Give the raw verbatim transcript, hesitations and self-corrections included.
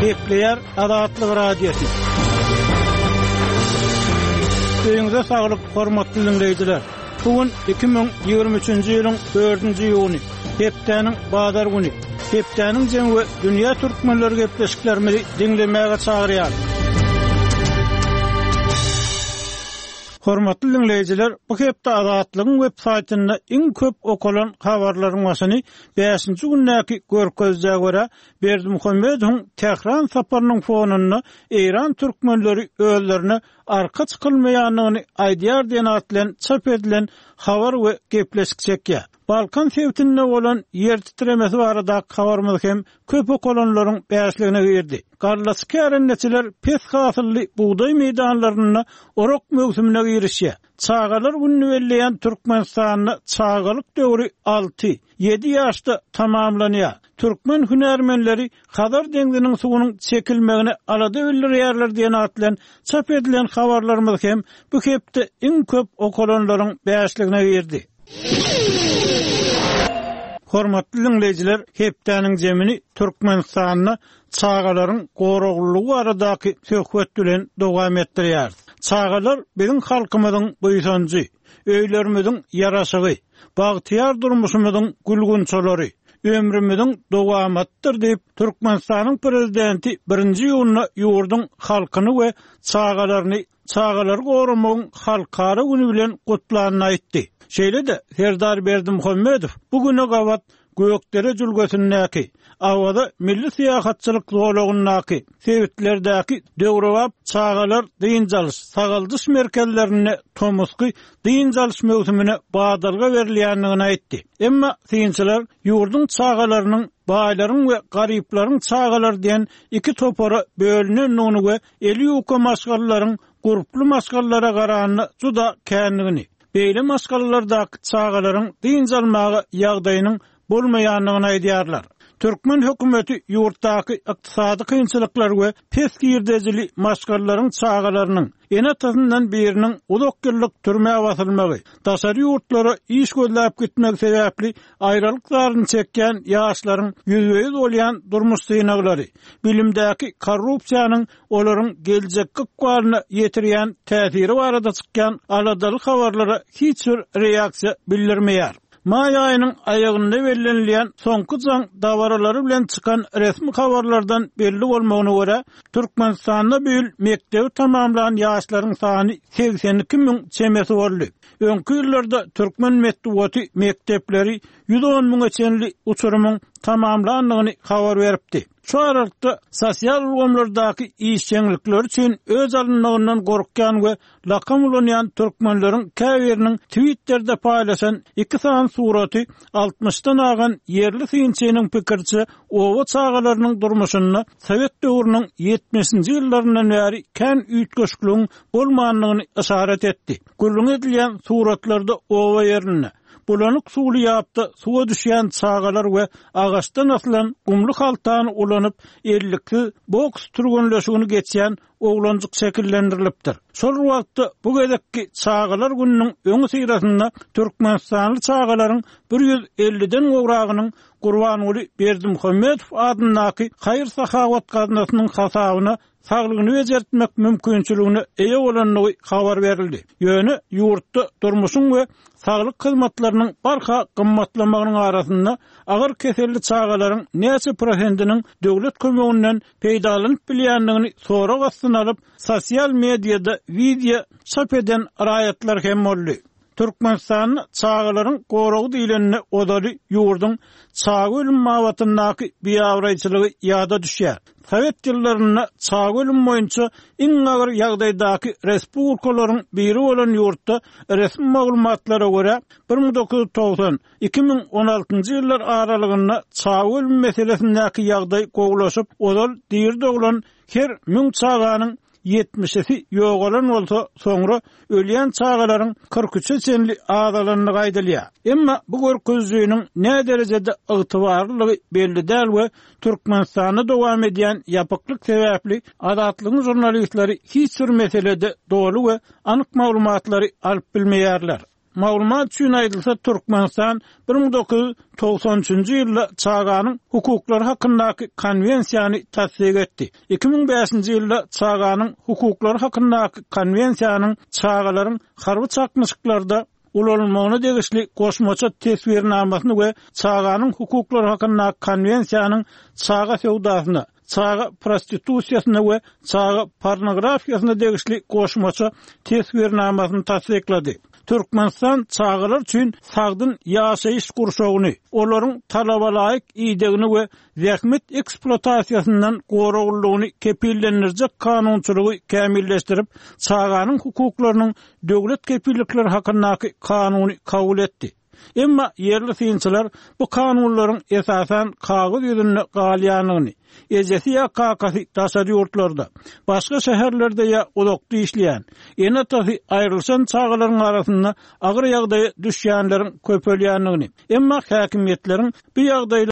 Gepleyer Adatlyk radiosu. Öňüňizde saglyk, hormatly dinleýijiler. Bugün iki bin ýygrimi üçinji ýylyň dördünji ýuny, hepdeniň bazar güni. Hepdeniň jeňi dünýä türkmenleri gepleşiklerini dinlemäge çagyrýar. Hormatly dinleýijiler, bu hepde Adatlygyň web saýtynda iň köp okulan habarlaryň başyny beşinji günnäki görkezde görä Berdimuhammedowyň Tehran saparynyň fonunda İran türkmenleri özlerine arka çykylmaýanlygyny aýdýar diýen atlan çap edilen habar we gepleşik çekýär. Balkan sewtinde bolan yer titremesi barada habarymyz hem köp okulanlaryň beşligine girdi. Garlasky arenneçiler pes hasylly buğday meýdanlaryna orok mövsümine girişýär. Çağalar günni belleýän Türkmenistanyň çağalyk döwri alty ýedi ýaşda tamamlanýar. Türkmen hünärmenleri Hazar deňiziniň suwunyň çekilmegine alada bildirýärler diýen atlan çap edilen habarlarymyz hem bu hepde iň köp okulanlaryň beşligine girdi. Hormatly dinleýijiler, hepdeniň jemini Türkmenistanyň çağalaryň goroglugy baradaky söhbet bilen dowam etdirýär. Çağalar biziň halkymyzyň buýsanjy, öýlerimiziň ýaraşygy, bagtyar durmuşymyzyň gülgünçolary, ömrümizin dowamatydyr diýip Türkmenistanyň prezidenti birinji ýylyna ýurdun halkyny we çağalaryny çağalar gorumagyň halkara güni bilen gutlanyny aýtdy. Şeýle-de Serdar Berdimuhammedow bugüne gawat gökdere jülgesindäki awada milli syýahatçylyk zowlagynyňky sewitlerdäki döwrewap çağalar diýinjalys sagaldyş merkezlerine tomusky diýinjalys mövsümine badalga berilýändigini aýtdy. Emma syýynçylar ýurdun çağalarynyň baýlaryň we garyplaryň çağalar diýen iki topara bölünýän we eli ýuka maşgallaryň guruply maşgallara garanyny juda känligini, beýle maşgallardaky çağalaryň diýinjalmagy ýagdaýynyň bolmaýanlygyny aýdýarlar. Türkmen hökümeti ýurtdaky ykdysady kynçylyklar we pes girdejili maşgallaryň çağalarynyň enatyndan biriniň uzak ýyllyk türmäge basylmagy, daşary ýurtlara iş gözläp gitmek sebäpli aýralyklaryny çekýän ýaşlaryň ýüzüňiz bolýan durmuş synaglary, bilimdäki korrupsiýanyň olaryň geljekki gwarna ýetirýän täsiri barada çykýan aladaly habarlara hiç bir reaksiýa bildirmeýär. May aýynyň aýagynda bellenilýän soňky jaň dawaralary bilen çykan resmi habarlardan belli bolmagyna görä, Türkmenistanda büyül mektebi tamamlanan ýaşlaryň sany seksen iki min çemesi boldy. Öňkü ýyllarda türkmen medeniýeti mektepleri yüz on miňe çenli uçurumyň tamamlandygyny habar beripdi. Şu aralykda sosial gomlardaky işçilikler üçin öz alynlygyndan gorkýan we lakam ulanýan türkmenleriň käbiriniň Twitter'de paýlaşan iki san suraty altmışdan agan yerli syýynçynyň pikirçi owa çağalarynyň durmuşyny Sowet döwrüniň ýetmişinji ýyllaryndan bäri kän üýtgeşikligiň bolmanlygyny işaret etdi. Gülüň edilýän suratlarda owa ýerine bulanyk suwly ýapda suwa düşýän çağalar we agaçdan aslan gumly haltany ulanyp ellikli boks türgünleşigini geçýän oglanjyk şekillendirilipdir. Şol wagtda bu gezekki çağalar gününiň öňü syrasynda Türkmenistanly çağalaryň bir yüz elliden gowragynyň Gurbanyly Berdimuhammedow adynaky haýyr sahawat gaznasynyň hasabyna saglygyny bejertmek mümkinçiligini eýe bolanlygy habar berildi. Ýöne ýurtda durmuşyň we saglyk hyzmatlarynyň barha gymmatlamagynyň arasynda agyr keselli çağalaryň näçe prosentiniň döwlet kömeginden peýdalanyp bilýändigini sonra gastyn alyp sosial mediada video çap eden raýatlar hem boldy. Türkmenistan çağalaryň gorogy diýilenine odaly ýurdun çağölüm mawatyndaky biýawraýçylygy ýada düşýär. Sowet ýyllaryna çağölüm boýunça iň agyr ýagdaýdaky respublikalaryň biri bolan ýurtda resmi maglumatlara görä bir ming dokuz yüz togsan - iki ming on altynjy ýyllar aralygynda çağölüm meselesindäki ýagdaý gowlaşyp, odal diýirde bolan her ming çağanyň yetmişi ýogalan bolsa, soňra ölýän çağalaryň kırk üçe çenli azalanyny gaýdylýar. Emma bu görkezlüğiniň ne derejede ygtybarlygy belli däl we Türkmenistanda dowam edýän ýapyklyk sebäpli adatlygyň jurnalistleri hiç bir meselede dolu we anyk maglumatlary alyp bilmeýärler. maglumat üçin aýdylsa Türkmenistan bir ming dokuz yüz togson üçinji ýylda çağanyň hukuklary hakyndaky konwensiýany tasdik etdi. iki ming beşinji ýylda çağanyň hukuklary hakyndaky konwensiýanyň çağalaryň harby çakmyşyklarda ulanmagyna degişli goşmaça tesbirnamasyny we çağanyň hukuklary hakyndaky konwensiýanyň çaga sewdasyna, çaga prostitusiýasyna we çaga pornografiýasyna degişli goşmaça tesbirnamasyny tasdiklady. Türkmenistan çağalar üçin sagdyn ýaşaýyş gurşagyny, olaryň talabalaýyk iýdegini we zähmet eksploatasiýasyndan goraglygyny kepillendirjek kanunçylygy kämilleşdirip, çağanyň hukuklarynyň döwlet kepillikleri hakyndaky kanuny kabul etdi. Emma yerli synçylar bu kanunlaryň esasan kagız ýüzünde galýanyny, ejesi ýa kakasy taşary ýurtlarda, başga şäherlerde ýa ulakda işleýän, ene tasy aýrylşan çağalaryň arasynda agyr ýagdaýa düşýänleriň köpelýänligini, emma häkimetleriň bu ýagdaýda